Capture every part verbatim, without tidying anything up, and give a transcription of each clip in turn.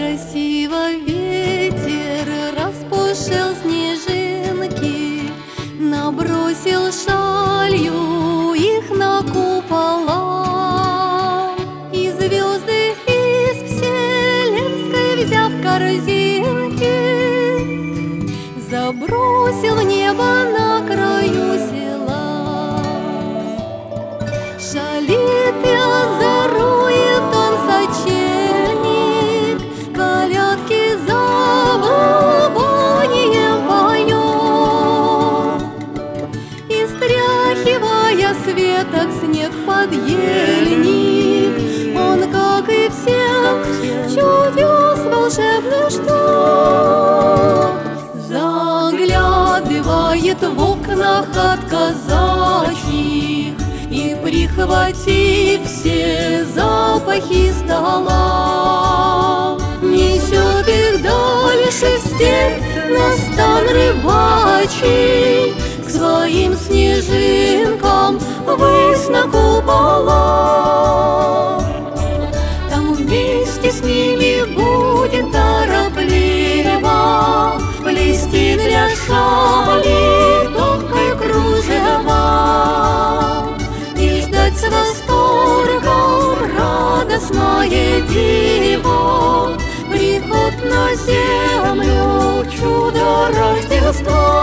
Красиво ветер распушил снежинки, набросил шалью их на купола. И звезды из вселенской, взяв корзинки, забросил в небо на краю села. Шалит и озорует он сочельник, колядки за волнением поет. И стряхивая с веток снег под ельник, он, как и все, чудес волшебных ждет. Заглядывает в окнах от казачьих и, прихватив все запахи стола, несет их дальше в степь на стан рыбачий, к своим снежинкам ввысь на купола. Там вместе с ними будет торопливо плести для шали тонкое кружево и ждать с восторгом радостное диво, приход на землю чудо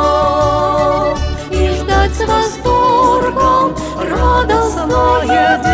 Рождества. И ждать с восторгом радостное диво,